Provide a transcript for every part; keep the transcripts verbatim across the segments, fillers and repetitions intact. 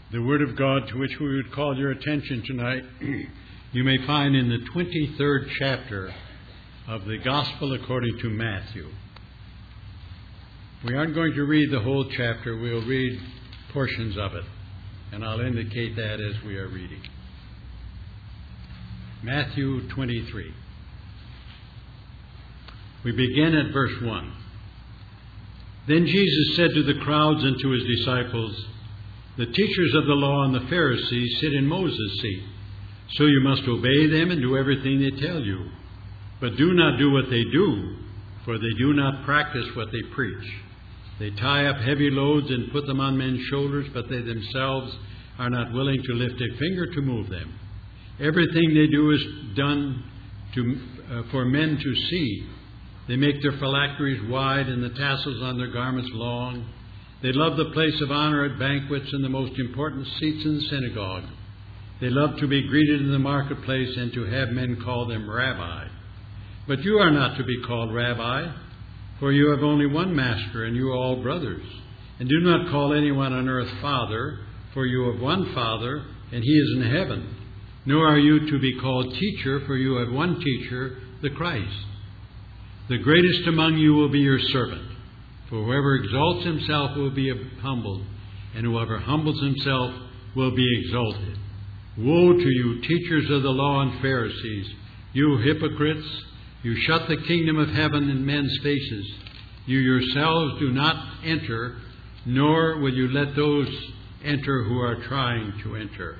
The Word of God to which we would call your attention tonight, you may find in the twenty-third chapter of the Gospel according to Matthew. We aren't going to read the whole chapter. We'll read portions of it, and I'll indicate that as we are reading. Matthew twenty-three. We begin at verse one. Then Jesus said to the crowds and to his disciples, "The teachers of the law and the Pharisees sit in Moses' seat. So you must obey them and do everything they tell you. But do not do what they do, for they do not practice what they preach. They tie up heavy loads and put them on men's shoulders, but they themselves are not willing to lift a finger to move them. Everything they do is done to, uh, for men to see. They make their phylacteries wide and the tassels on their garments long. They love the place of honor at banquets and the most important seats in the synagogue. They love to be greeted in the marketplace and to have men call them Rabbi. But you are not to be called Rabbi, for you have only one master, and you are all brothers. And do not call anyone on earth Father, for you have one Father, and he is in heaven. Nor are you to be called Teacher, for you have one Teacher, the Christ. The greatest among you will be your servant. For whoever exalts himself will be humbled, and whoever humbles himself will be exalted. Woe to you, teachers of the law and Pharisees, you hypocrites! You shut the kingdom of heaven in men's faces. You yourselves do not enter, nor will you let those enter who are trying to enter."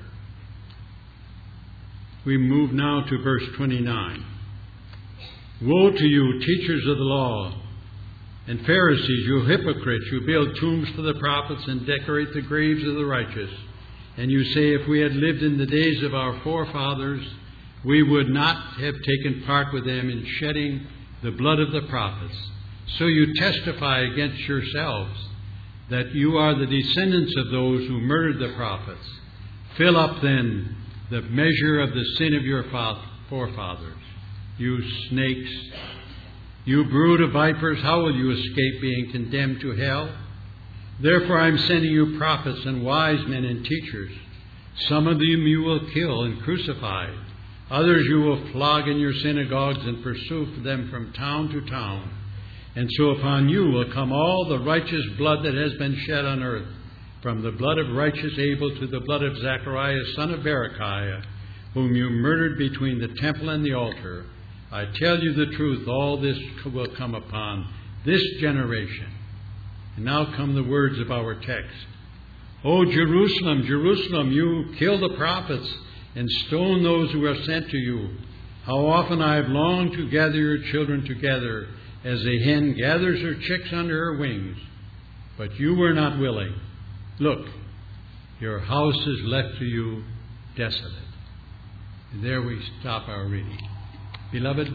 We move now to verse twenty-nine. "Woe to you, teachers of the law and Pharisees, you hypocrites! You build tombs for the prophets and decorate the graves of the righteous. And you say, if we had lived in the days of our forefathers, we would not have taken part with them in shedding the blood of the prophets. So you testify against yourselves that you are the descendants of those who murdered the prophets. Fill up then the measure of the sin of your forefathers. You snakes! You brood of vipers, how will you escape being condemned to hell? Therefore I am sending you prophets and wise men and teachers. Some of them you will kill and crucify. Others you will flog in your synagogues and pursue them from town to town. And so upon you will come all the righteous blood that has been shed on earth, from the blood of righteous Abel to the blood of Zacharias, son of Berechiah, whom you murdered between the temple and the altar. I tell you the truth, all this will come upon this generation." And now come the words of our text. "O Jerusalem, Jerusalem, you kill the prophets and stone those who are sent to you. How often I have longed to gather your children together as a hen gathers her chicks under her wings. But you were not willing. Look, your house is left to you desolate." And there we stop our reading. Beloved,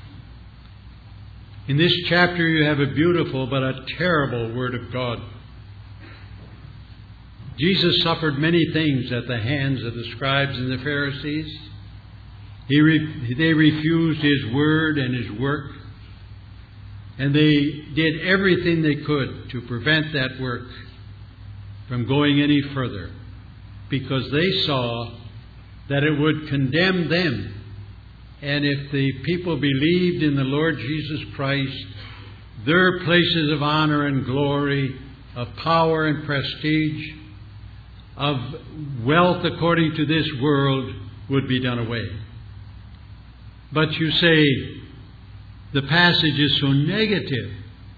in this chapter you have a beautiful but a terrible Word of God. Jesus suffered many things at the hands of the scribes and the Pharisees. He re- they refused His Word and His work, and they did everything they could to prevent that work from going any further, because they saw that it would condemn them. And if the people believed in the Lord Jesus Christ, their places of honor and glory, of power and prestige, of wealth according to this world would be done away. But you say, the passage is so negative.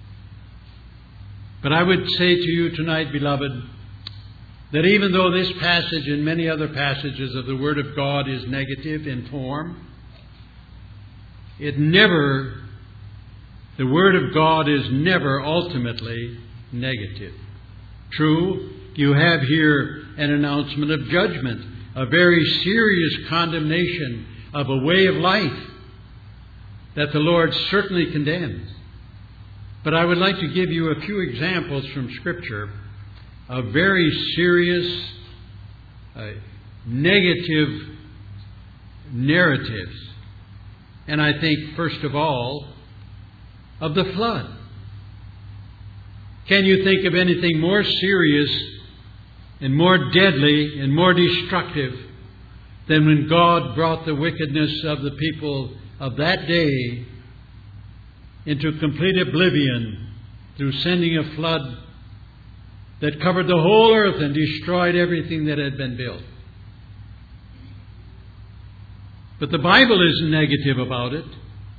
But I would say to you tonight, beloved, that even though this passage and many other passages of the Word of God is negative in form, it never, the Word of God is never ultimately negative. True, you have here an announcement of judgment, a very serious condemnation of a way of life that the Lord certainly condemns. But I would like to give you a few examples from Scripture of very serious, uh, negative narratives. And I think, first of all, of the flood. Can you think of anything more serious and more deadly and more destructive than when God brought the wickedness of the people of that day into complete oblivion through sending a flood that covered the whole earth and destroyed everything that had been built. But the Bible isn't negative about it.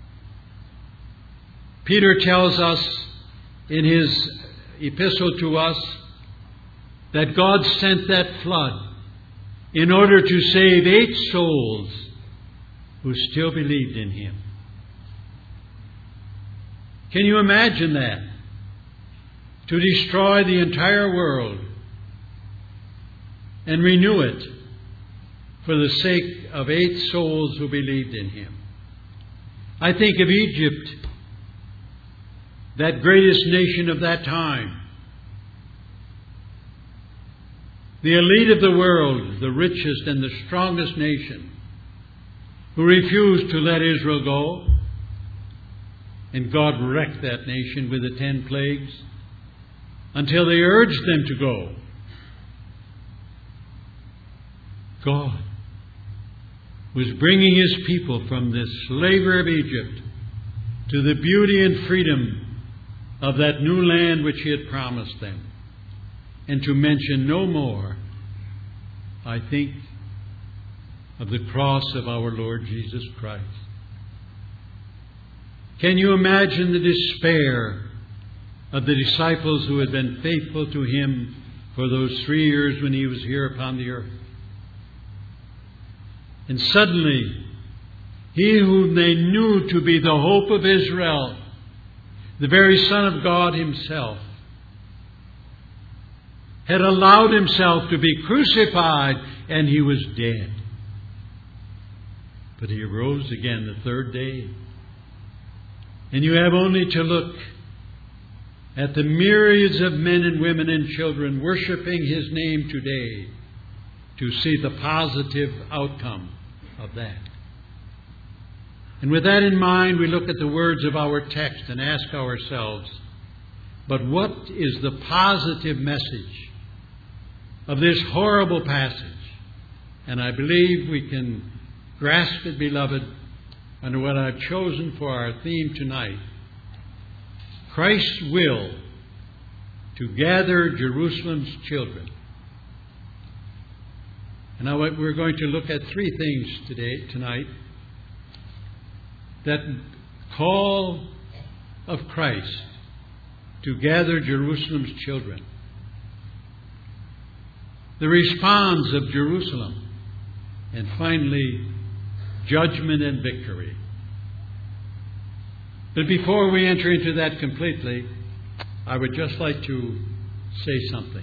Peter tells us in his epistle to us that God sent that flood in order to save eight souls who still believed in Him. Can you imagine that? To destroy the entire world and renew it for the sake of eight souls who believed in Him. I think of Egypt, that greatest nation of that time. The elite of the world, the richest and the strongest nation, who refused to let Israel go. And God wrecked that nation with the ten plagues until they urged them to go. God was bringing His people from the slavery of Egypt to the beauty and freedom of that new land which He had promised them. And to mention no more, I think, of the cross of our Lord Jesus Christ. Can you imagine the despair of the disciples who had been faithful to Him for those three years when He was here upon the earth? And suddenly, He whom they knew to be the hope of Israel, the very Son of God Himself, had allowed Himself to be crucified, and He was dead. But He arose again the third day. And you have only to look at the myriads of men and women and children worshiping His name today to see the positive outcome of that. And with that in mind, we look at the words of our text and ask ourselves, but what is the positive message of this horrible passage? And I believe we can grasp it, beloved, under what I've chosen for our theme tonight. Christ's will to gather Jerusalem's children. And now we're going to look at three things today, tonight, that call of Christ to gather Jerusalem's children. The response of Jerusalem. And finally, judgment and victory. But before we enter into that completely, I would just like to say something.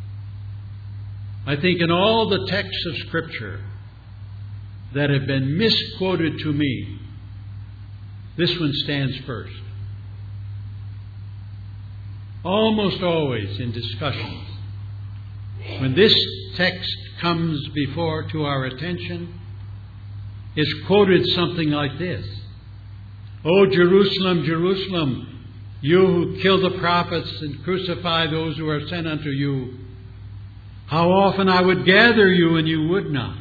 I think in all the texts of Scripture that have been misquoted to me, this one stands first. Almost always in discussions, when this text comes before to our attention, is quoted something like this. "O Jerusalem, Jerusalem, you who kill the prophets and crucify those who are sent unto you, how often I would gather you and you would not."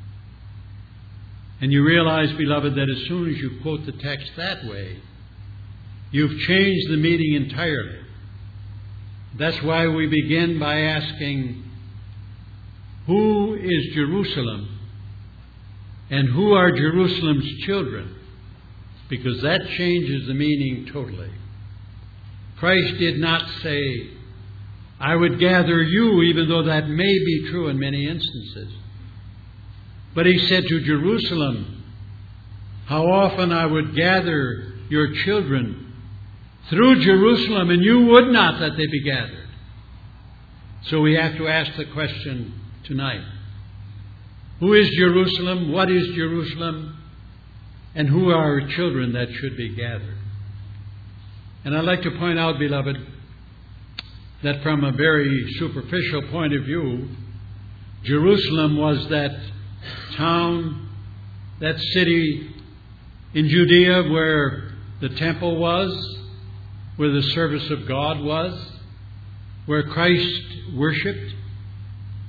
And you realize, beloved, that as soon as you quote the text that way, you've changed the meaning entirely. That's why we begin by asking, who is Jerusalem? And who are Jerusalem's children? Because that changes the meaning totally. Christ did not say, I would gather you, even though that may be true in many instances. But He said to Jerusalem, how often I would gather your children through Jerusalem, and you would not that they be gathered. So we have to ask the question tonight. Who is Jerusalem? What is Jerusalem? And who are our children that should be gathered? And I'd like to point out, beloved, that from a very superficial point of view, Jerusalem was that town, that city in Judea where the temple was, where the service of God was, where Christ worshipped.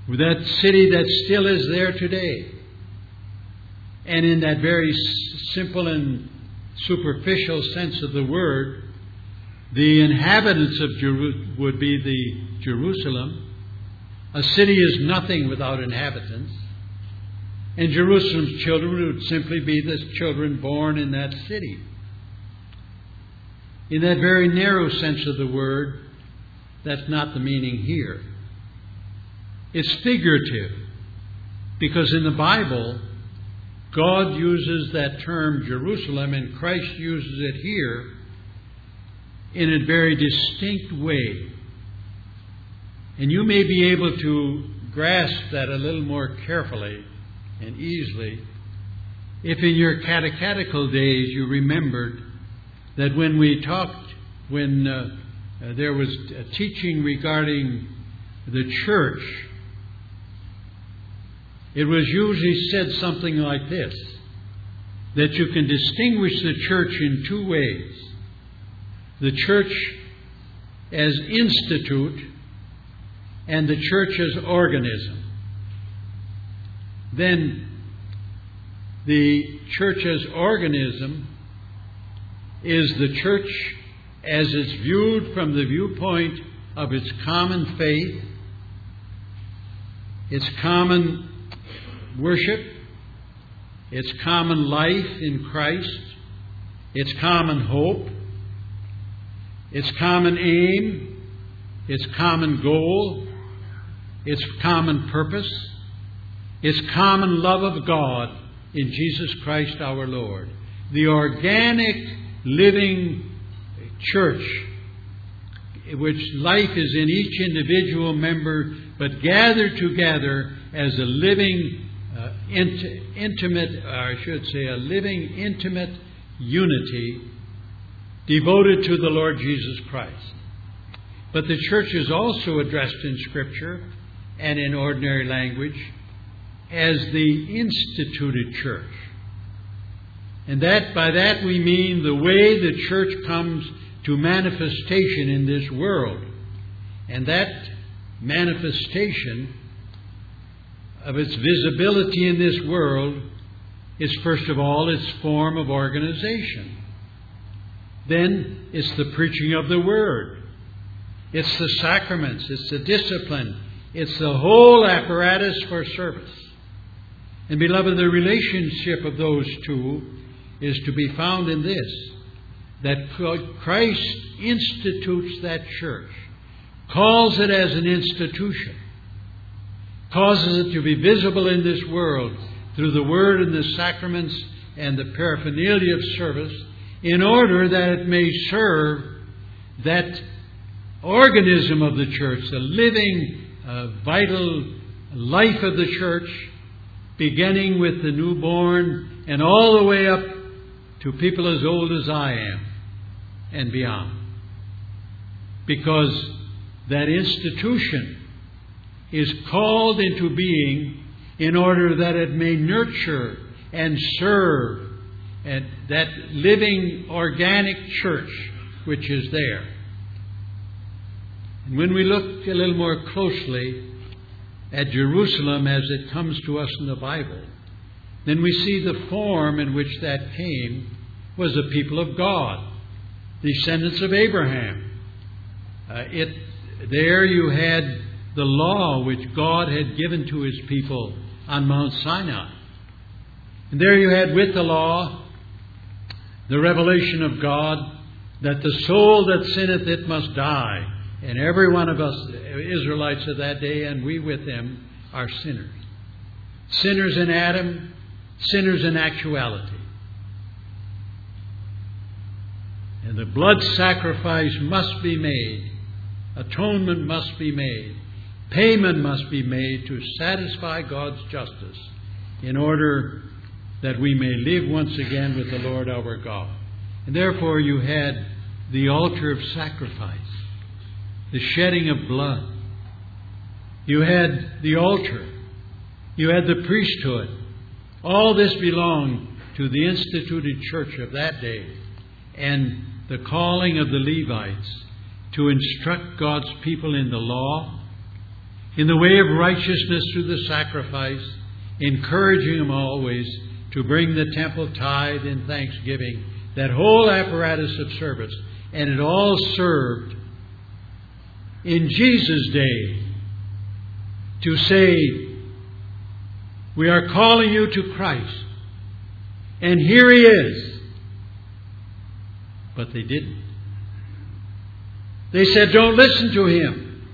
that city that still is there today. And in that very simple and superficial sense of the word, the inhabitants of Jeru- would be the Jerusalem. A city is nothing without inhabitants. And Jerusalem's children would simply be the children born in that city. In that very narrow sense of the word, that's not the meaning here. It's figurative, because in the Bible, God uses that term Jerusalem, and Christ uses it here in a very distinct way. And you may be able to grasp that a little more carefully and easily if in your catechetical days you remembered that when we talked, when uh, uh, there was a teaching regarding the church, it was usually said something like this, that you can distinguish the church in two ways. The church as institute and the church as organism. Then the church as organism is the church as it's viewed from the viewpoint of its common faith, its common worship, its common life in Christ, its common hope, its common aim, its common goal, its common purpose, its common love of God in Jesus Christ our Lord. The organic, living church, which life is in each individual member, but gathered together as a living, uh, int- intimate, or I should say, a living, intimate unity devoted to the Lord Jesus Christ. But the church is also addressed in Scripture and in ordinary language as the instituted church. And that by that we mean the way the church comes to manifestation in this world. And that manifestation of its visibility in this world is, first of all, its form of organization. Then it's the preaching of the Word. It's the sacraments. It's the discipline. It's the whole apparatus for service. And beloved, the relationship of those two is to be found in this, that Christ institutes that church, calls it as an institution, causes it to be visible in this world through the Word and the sacraments and the paraphernalia of service, in order that it may serve that organism of the church, the living, uh, vital life of the church, beginning with the newborn and all the way up to people as old as I am and beyond. Because that institution is called into being in order that it may nurture and serve and that living organic church which is there. And when we look a little more closely at Jerusalem as it comes to us in the Bible, then we see the form in which that came was the people of God, descendants of Abraham. Uh, it there you had the law which God had given to His people on Mount Sinai. And there you had with the law the revelation of God that the soul that sinneth it must die. And every one of us Israelites of that day, and we with them, are sinners. Sinners in Adam, sinners in actuality. And the blood sacrifice must be made. Atonement must be made. Payment must be made to satisfy God's justice in order that we may live once again with the Lord our God. And therefore you had the altar of sacrifice, the shedding of blood. You had the altar. You had the priesthood. All this belonged to the instituted church of that day, and the calling of the Levites to instruct God's people in the law, in the way of righteousness through the sacrifice, encouraging them always to bring the temple tithe and thanksgiving, that whole apparatus of service. And it all served in Jesus' day to say, we are calling you to Christ. And here He is. But they didn't. They said, don't listen to Him.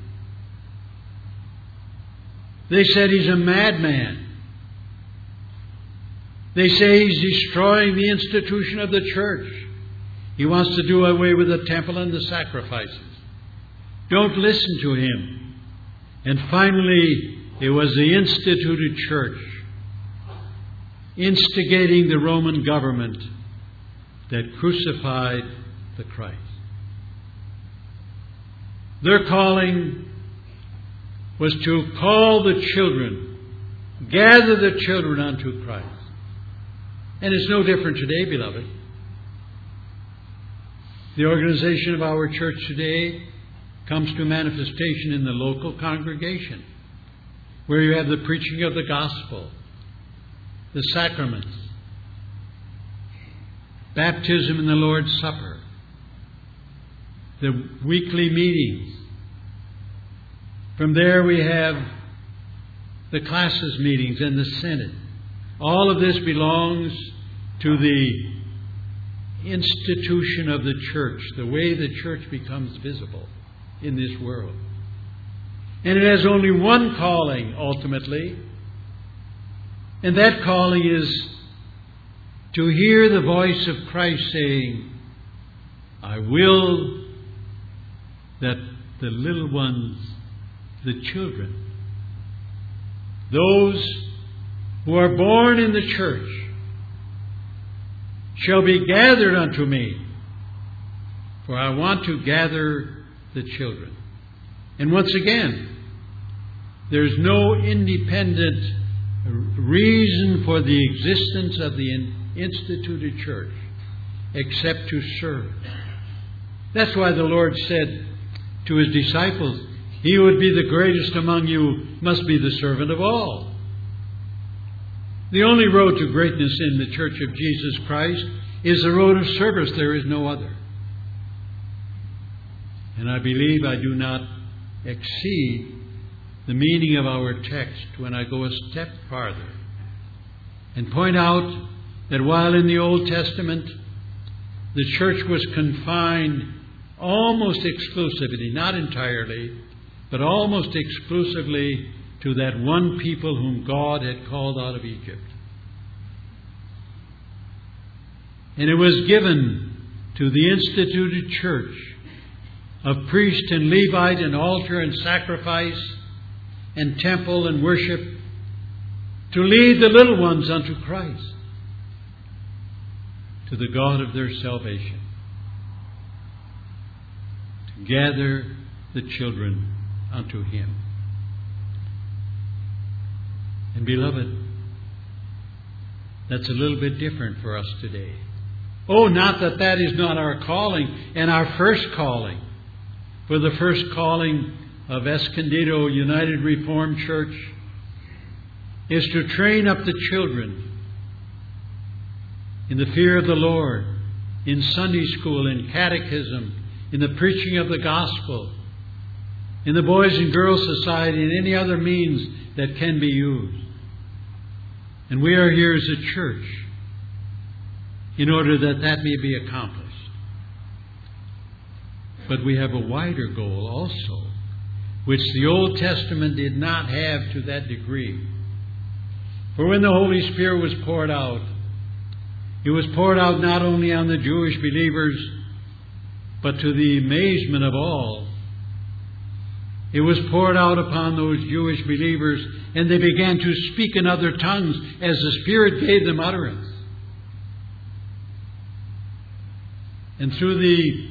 They said He's a madman. They say He's destroying the institution of the church. He wants to do away with the temple and the sacrifices. Don't listen to Him. And finally, it was the instituted church instigating the Roman government that crucified the Christ. Their calling was to call the children, gather the children unto Christ. And it's no different today, beloved. The organization of our church today comes to manifestation in the local congregation, where you have the preaching of the gospel, the sacraments, baptism in the Lord's Supper, the weekly meetings. From there we have the classes meetings and the synod. All of this belongs to the institution of the church, the way the church becomes visible in this world. And it has only one calling, ultimately, and that calling is to hear the voice of Christ saying, I will that the little ones, the children, those who are born in the church, shall be gathered unto me, for I want to gather the children. And once again, there's no independent reason for the existence of the instituted church except to serve. That's why the Lord said to His disciples, he who would be the greatest among you must be the servant of all. The only road to greatness in the Church of Jesus Christ is the road of service. There is no other. And I believe I do not exceed the meaning of our text when I go a step farther and point out that while in the Old Testament the church was confined almost exclusively, not entirely, but almost exclusively to that one people whom God had called out of Egypt. And it was given to the instituted church of priest and Levite and altar and sacrifice and temple and worship to lead the little ones unto Christ, to the God of their salvation, to gather the children unto Him. And beloved, that's a little bit different for us today. Oh, not that that is not our calling and our first calling. For the first calling of Escondido United Reformed Church is to train up the children in the fear of the Lord, in Sunday school, in catechism, in the preaching of the gospel, in the Boys and Girls Society, and any other means that can be used. And we are here as a church in order that that may be accomplished. But we have a wider goal also, which the Old Testament did not have to that degree. For when the Holy Spirit was poured out, it was poured out not only on the Jewish believers, but to the amazement of all. It was poured out upon those Jewish believers, and they began to speak in other tongues as the Spirit gave them utterance. And through the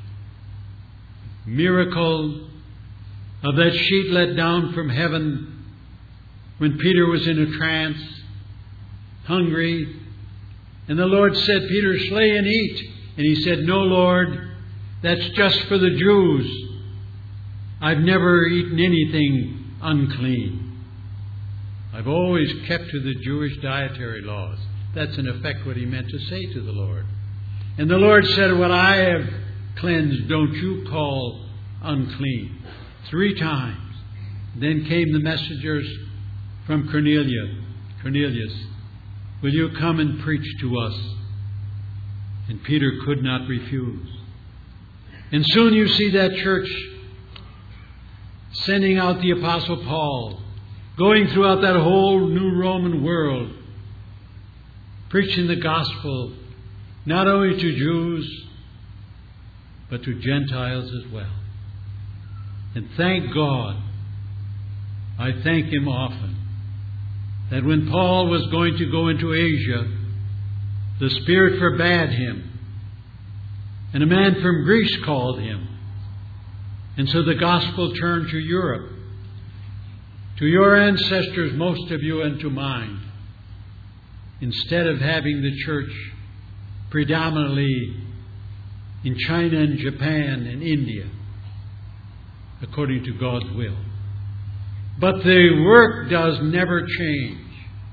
miracle of that sheet let down from heaven when Peter was in a trance, hungry, and the Lord said, Peter, slay and eat. And he said, no, Lord, that's just for the Jews. I've never eaten anything unclean. I've always kept to the Jewish dietary laws. That's in effect what he meant to say to the Lord. And the Lord said, what I have cleansed, don't you call unclean. Three times. Then came the messengers from Cornelius. Cornelius, will you come and preach to us? And Peter could not refuse. And soon you see that church sending out the Apostle Paul, going throughout that whole new Roman world, preaching the gospel not only to Jews, but to Gentiles as well. And thank God, I thank Him often, that when Paul was going to go into Asia, the Spirit forbade him. And a man from Greece called him. And so the gospel turned to Europe, to your ancestors, most of you, and to mine. Instead of having the church predominantly in China and Japan and India, according to God's will. But the work does never change.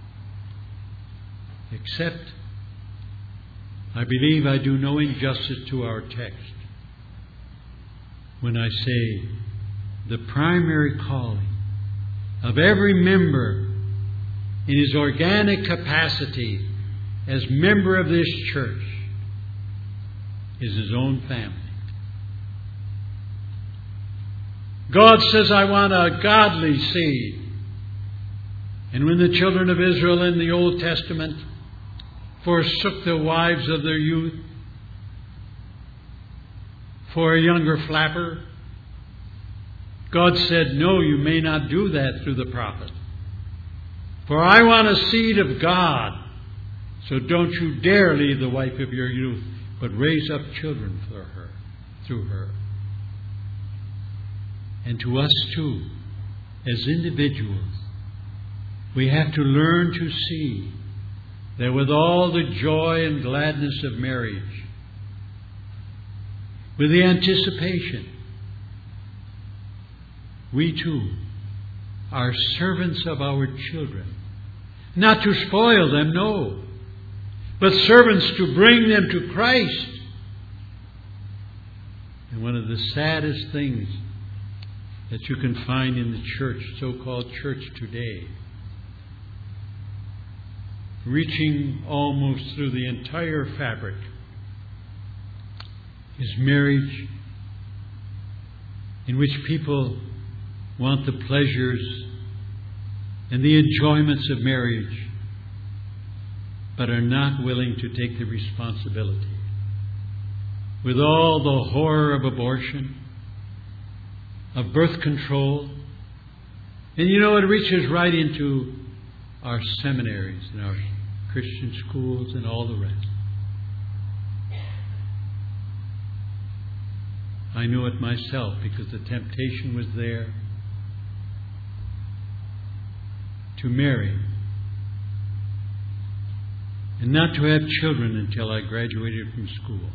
Except, I believe I do no injustice to our text when I say the primary calling of every member in his organic capacity as member of this church is his own family. God says, I want a godly seed. And when the children of Israel in the Old Testament forsook the wives of their youth for a younger flapper, God said, no, you may not do that through the prophet. For I want a seed of God. So don't you dare leave the wife of your youth, but raise up children for her, through her. And to us too, as individuals, we have to learn to see that with all the joy and gladness of marriage, with the anticipation, we too are servants of our children. Not to spoil them, no, but servants to bring them to Christ. And one of the saddest things that you can find in the church, so-called church today, reaching almost through the entire fabric, is marriage in which people want the pleasures and the enjoyments of marriage, but are not willing to take the responsibility. With all the horror of abortion, of birth control, and you know, it reaches right into our seminaries and our Christian schools and all the rest. I knew it myself because the temptation was there to marry and not to have children until I graduated from school.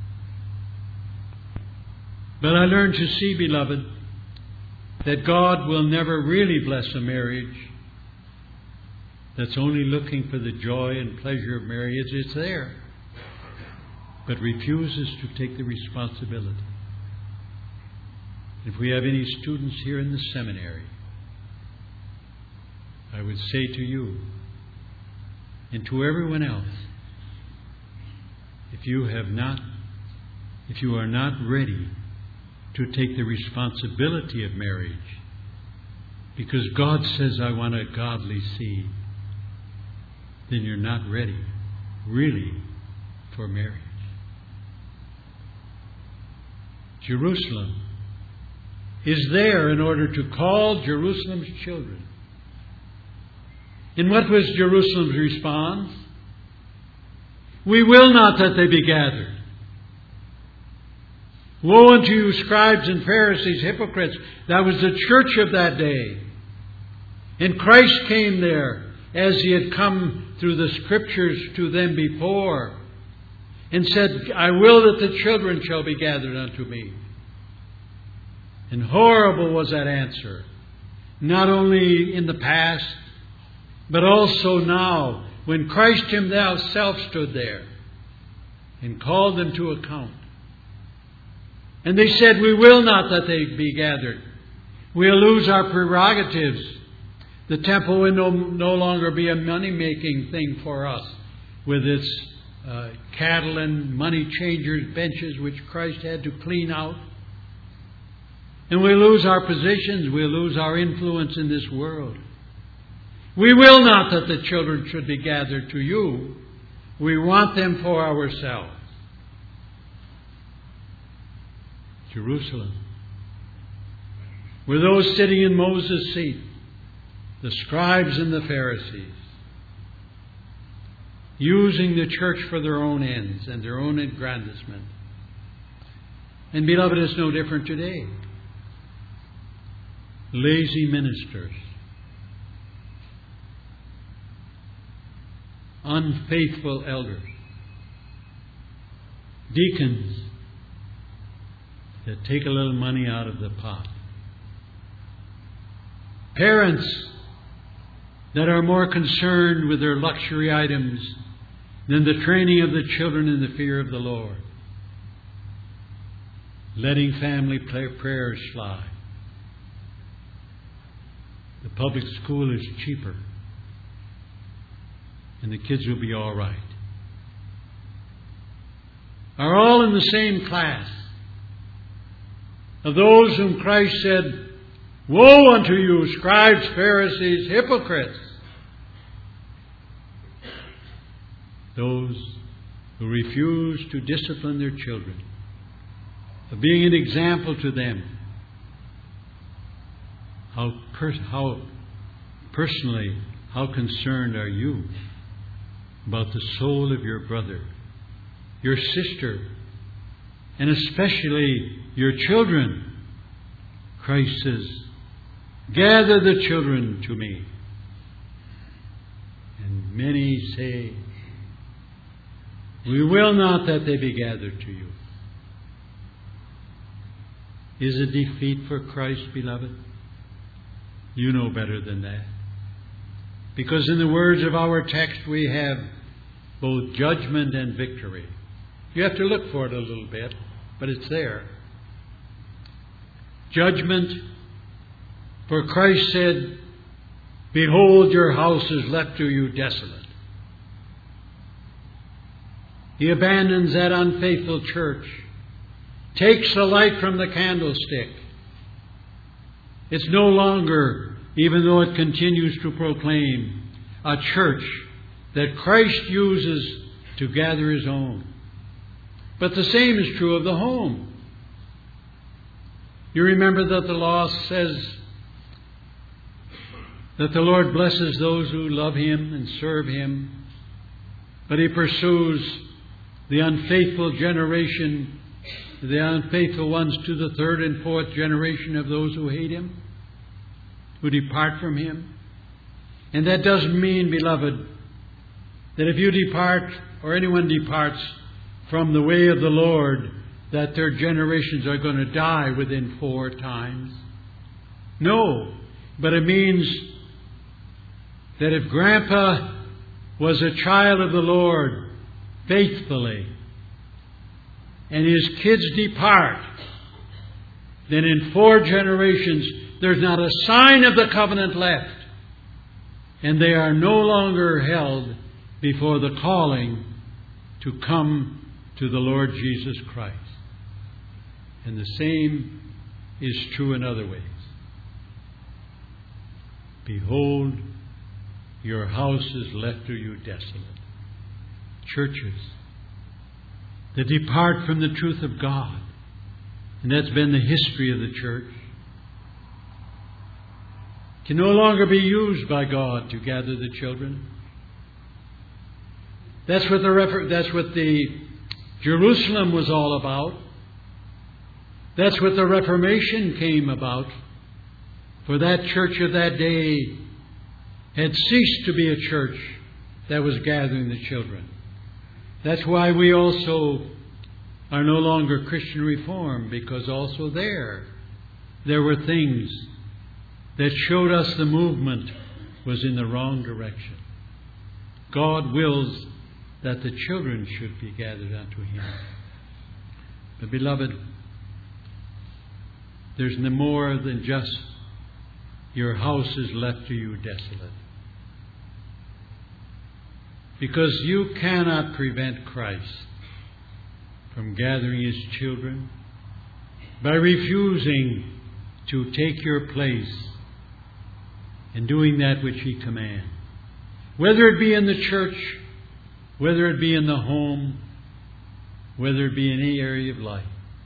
But I learned to see, beloved, that God will never really bless a marriage that's only looking for the joy and pleasure of marriage. It's there, but refuses to take the responsibility. If we have any students here in the seminary, I would say to you and to everyone else, if you have not, if you are not ready to take the responsibility of marriage, because God says, I want a godly seed, then you're not ready, really, for marriage. Jerusalem is there in order to call Jerusalem's children. And what was Jerusalem's response? We will not that they be gathered. Woe unto you, scribes and Pharisees, hypocrites. That was the church of that day. And Christ came there as He had come through the Scriptures to them before, and said, I will that the children shall be gathered unto me. And horrible was that answer. not only in the past, but also now, when Christ himself stood there and called them to account. And they said, we will not that they be gathered. We'll lose our prerogatives. The temple will no, no longer be a money-making thing for us with its uh, cattle and money changers' benches which Christ had to clean out. And we'll lose our positions. We'll lose our influence in this world. We will not that the children should be gathered to you. We want them for ourselves. Jerusalem, were those sitting in Moses' seat, the scribes and the Pharisees, using the church for their own ends and their own aggrandizement. And beloved, it's no different today. Lazy ministers, unfaithful elders, deacons that take a little money out of the pot, parents that are more concerned with their luxury items than the training of the children in the fear of the Lord, letting family prayers slide. The public school is cheaper, and the kids will be all right. Are all in the same class of those whom Christ said, woe unto you, scribes, Pharisees, hypocrites! Those who refuse to discipline their children, of being an example to them. How, per- how personally, how concerned are you about the soul of your brother, your sister, and especially your children? Christ says, gather the children to me. And many say, we will not that they be gathered to you. Is it defeat for Christ, beloved? You know better than that. Because in the words of our text we have both judgment and victory. You have to look for it a little bit, but it's there. Judgment, for Christ said, behold, your house is left to you desolate. He abandons that unfaithful church, takes the light from the candlestick. It's no longer, even though it continues to proclaim, a church that Christ uses to gather His own. But the same is true of the home. You remember that the law says that the Lord blesses those who love Him and serve Him, but He pursues the unfaithful generation, the unfaithful ones to the third and fourth generation of those who hate Him, who depart from Him. And that doesn't mean, beloved, that if you depart or anyone departs from the way of the Lord, that their generations are going to die within four times. No, but it means that if Grandpa was a child of the Lord faithfully, and his kids depart, then in four generations there's not a sign of the covenant left, and they are no longer held before the calling to come to the Lord Jesus Christ. And the same is true in other ways. Behold, your house is left to you desolate. Churches that depart from the truth of God, and that's been the history of the church, can no longer be used by God to gather the children. That's what the refer- that's what the Jerusalem was all about. That's what the Reformation came about. For that church of that day had ceased to be a church that was gathering the children. That's why we also are no longer Christian Reformed, because also there, there were things that showed us the movement was in the wrong direction. God wills that the children should be gathered unto Him. But beloved, there's no more than just your house is left to you desolate. Because you cannot prevent Christ from gathering His children by refusing to take your place in doing that which He commands. Whether it be in the church, whether it be in the home, whether it be in any area of life.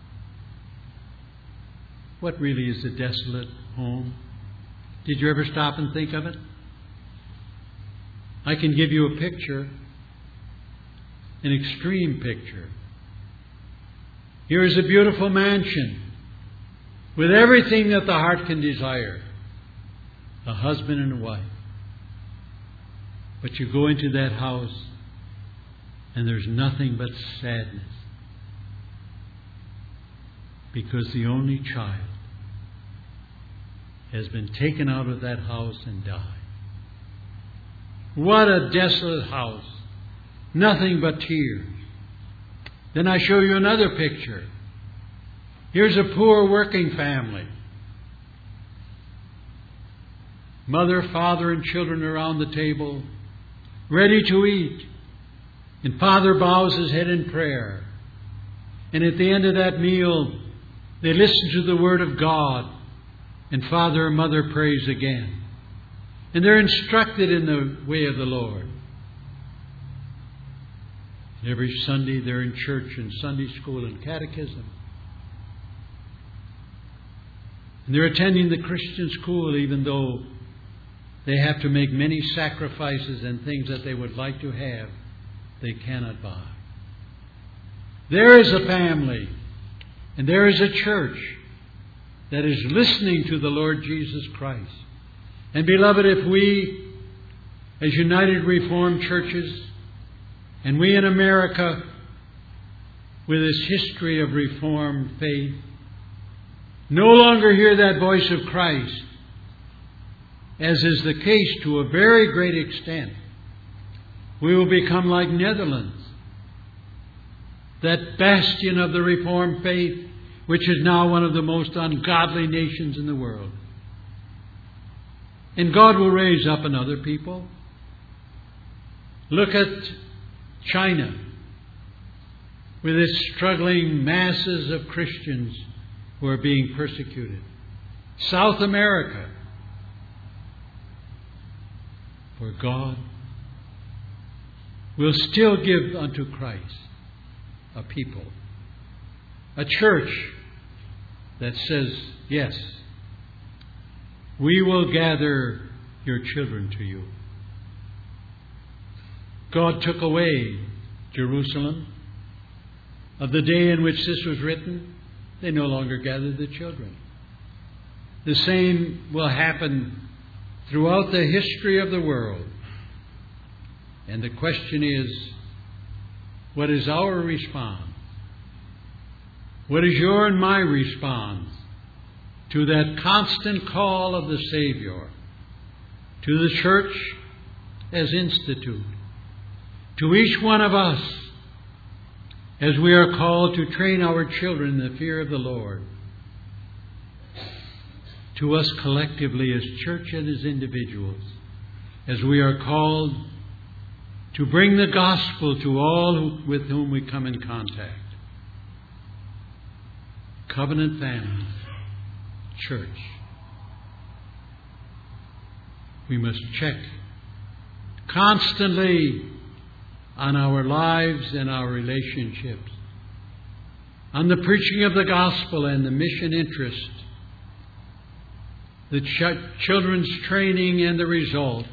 What really is a desolate home? Did you ever stop and think of it? I can give you a picture, an extreme picture. Here is a beautiful mansion with everything that the heart can desire. A husband and a wife. But you go into that house and there's nothing but sadness. Because the only child has been taken out of that house and died. What a desolate house. Nothing but tears. Then I show you another picture. Here's a poor working family. Mother, father, and children around the table, ready to eat. And father bows his head in prayer. And at the end of that meal, they listen to the Word of God. And father and mother prays again. And they're instructed in the way of the Lord. Every Sunday they're in church and Sunday school and catechism. And they're attending the Christian school even though they have to make many sacrifices and things that they would like to have, they cannot buy. There is a family and there is a church that is listening to the Lord Jesus Christ. And beloved, if we, as United Reformed Churches, and we in America, with its history of Reformed faith, no longer hear that voice of Christ, as is the case to a very great extent, we will become like Netherlands, that bastion of the Reformed faith, which is now one of the most ungodly nations in the world. And God will raise up another people. Look at China, with its struggling masses of Christians who are being persecuted. South America. For God will still give unto Christ a people, a church that says, yes, we will gather your children to you. God took away Jerusalem. Of the day in which this was written, they no longer gathered the children. The same will happen throughout the history of the world. And the question is, what is our response? What is your and my response to that constant call of the Savior, to the church as institute, to each one of us as we are called to train our children in the fear of the Lord, to us collectively as church and as individuals, as we are called to bring the gospel to all who, with whom we come in contact. Covenant family, church. We must check constantly on our lives and our relationships, on the preaching of the gospel and the mission interest, the ch- children's training and the result.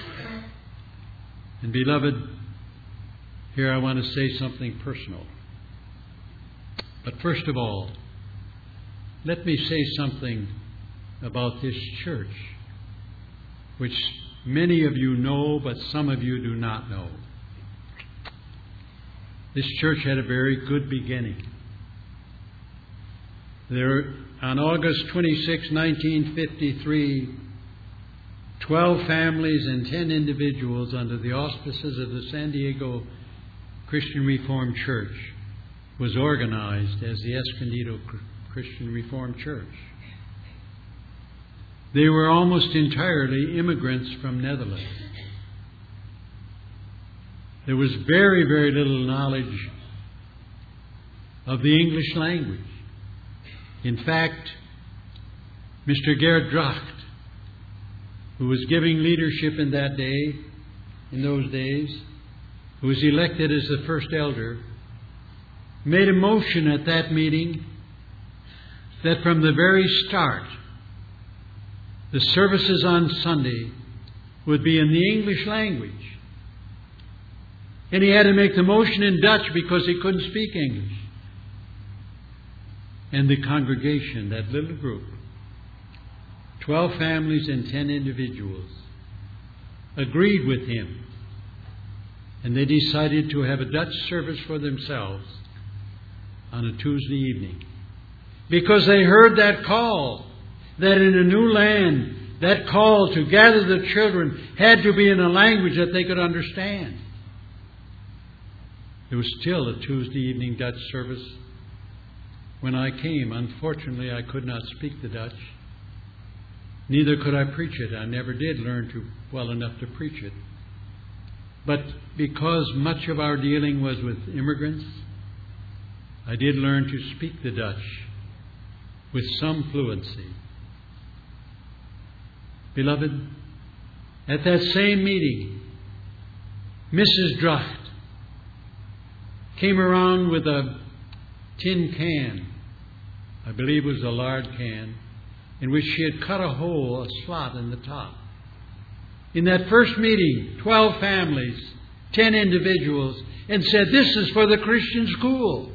And beloved, here I want to say something personal. But first of all, let me say something about this church, which many of you know, but some of you do not know. This church had a very good beginning. There, on August twenty-sixth, nineteen fifty-three, twelve families and ten individuals under the auspices of the San Diego Christian Reformed Church was organized as the Escondido Christian Reformed Church. They were almost entirely immigrants from Netherlands. There was very, very little knowledge of the English language. In fact, Mister Gerhard Dracht, who was giving leadership in that day, in those days, who was elected as the first elder, made a motion at that meeting that from the very start, the services on Sunday would be in the English language. And he had to make the motion in Dutch because he couldn't speak English. And the congregation, that little group, twelve families and ten individuals, agreed with him. And they decided to have a Dutch service for themselves on a Tuesday evening. Because they heard that call, that in a new land, that call to gather the children had to be in a language that they could understand. There was still a Tuesday evening Dutch service. When I came, unfortunately, I could not speak the Dutch. Neither could I preach it. I never did learn to well enough to preach it. But because much of our dealing was with immigrants, I did learn to speak the Dutch with some fluency. Beloved, at that same meeting, Missus Dracht came around with a tin can, I believe it was a lard can, in which she had cut a hole, a slot in the top. In that first meeting, twelve families, ten individuals, and said, "This is for the Christian school."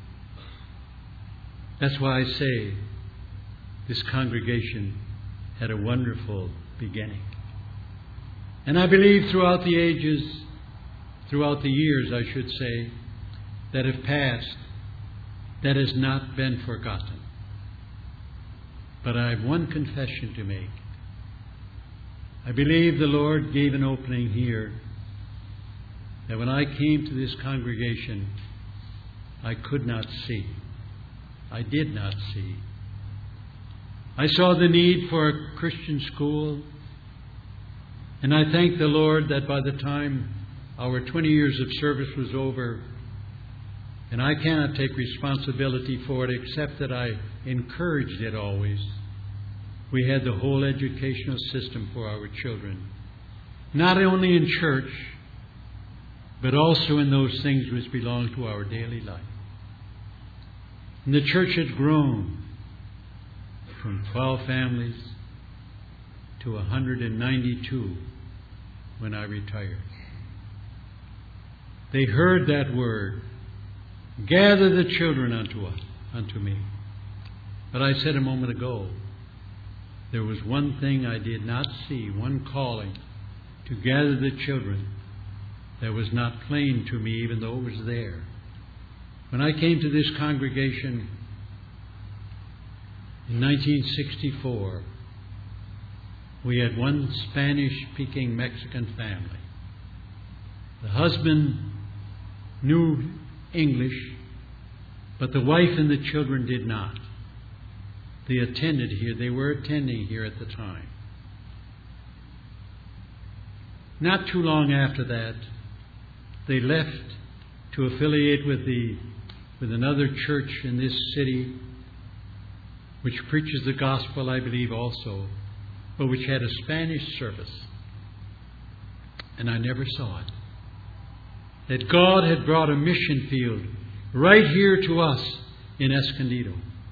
That's why I say this congregation had a wonderful beginning. And I believe throughout the ages, throughout the years, I should say, that have passed, that has not been forgotten. But I have one confession to make. I believe the Lord gave an opening here that when I came to this congregation, I could not see. I did not see. I saw the need for a Christian school, and I thank the Lord that by the time our twenty years of service was over, and I cannot take responsibility for it except that I encouraged it always, we had the whole educational system for our children, not only in church, but also in those things which belong to our daily life. And the church had grown from twelve families to one hundred ninety-two when I retired. They heard that word, "Gather the children unto us, unto me." But I said a moment ago, there was one thing I did not see, one calling to gather the children that was not plain to me, even though it was there. When I came to this congregation in nineteen sixty-four, we had one Spanish-speaking Mexican family. The husband knew English, but the wife and the children did not. They attended here. They were attending here at the time. Not too long after that, they left to affiliate with the with another church in this city, which preaches the gospel, I believe, also, but which had a Spanish service. And I never saw it. That God had brought a mission field right here to us in Escondido.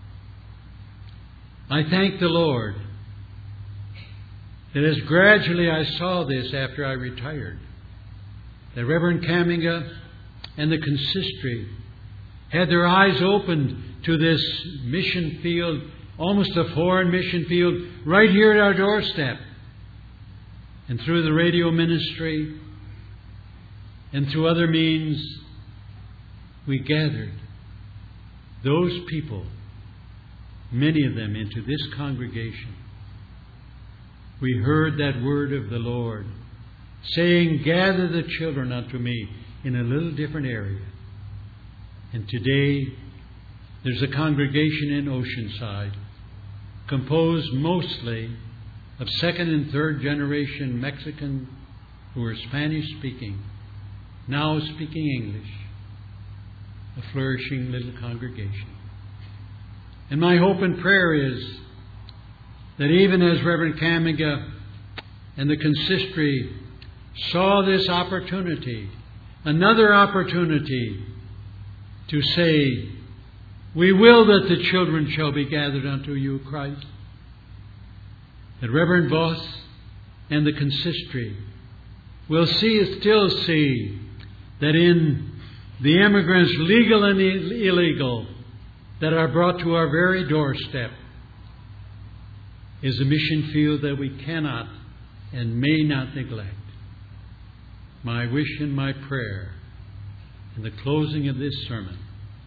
I thank the Lord that as gradually I saw this after I retired, that Reverend Caminga and the consistory had their eyes opened to this mission field, almost a foreign mission field, right here at our doorstep. And through the radio ministry and through other means, we gathered those people, many of them, into this congregation. we heard that word of the Lord, saying, gather the children unto me, in a little different area. And today, there's a congregation in Oceanside, composed mostly of second and third generation Mexican who are Spanish speaking, now speaking English. A flourishing little congregation. And my hope and prayer is that even as Reverend Kamiga and the consistory saw this opportunity, another opportunity to say, we will that the children shall be gathered unto you, Christ, that Reverend Voss and the consistory will see, still see that in the immigrants, legal and illegal, that are brought to our very doorstep, is a mission field that we cannot and may not neglect. My wish and my prayer in the closing of this sermon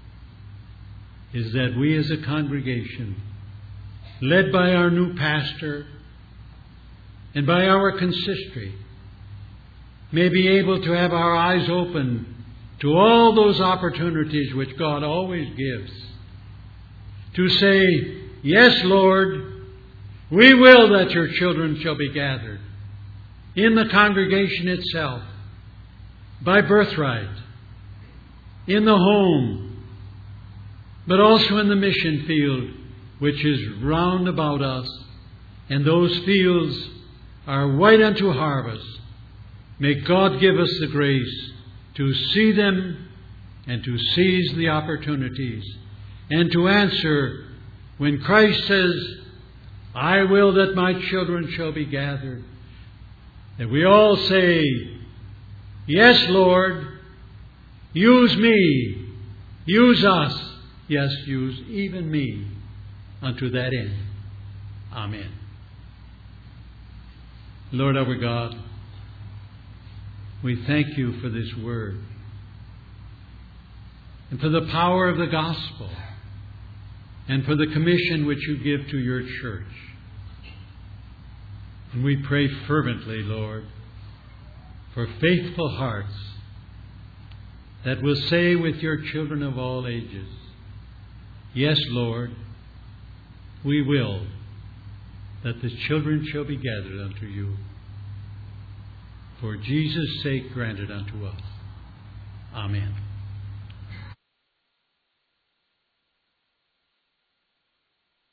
is that we as a congregation, led by our new pastor and by our consistory, may be able to have our eyes open to all those opportunities which God always gives, to say, yes, Lord, we will that your children shall be gathered in the congregation itself, by birthright, in the home, but also in the mission field which is round about us, and those fields are white unto harvest. May God give us the grace to see them and to seize the opportunities and to answer when Christ says, I will that my children shall be gathered, that we all say, yes, Lord, use me, use us, yes, use even me unto that end. Amen. Lord our God, we thank you for this word and for the power of the gospel and for the commission which you give to your church. And we pray fervently, Lord, for faithful hearts that will say with your children of all ages, yes, Lord, we will that the children shall be gathered unto you. For Jesus' sake, granted unto us. Amen.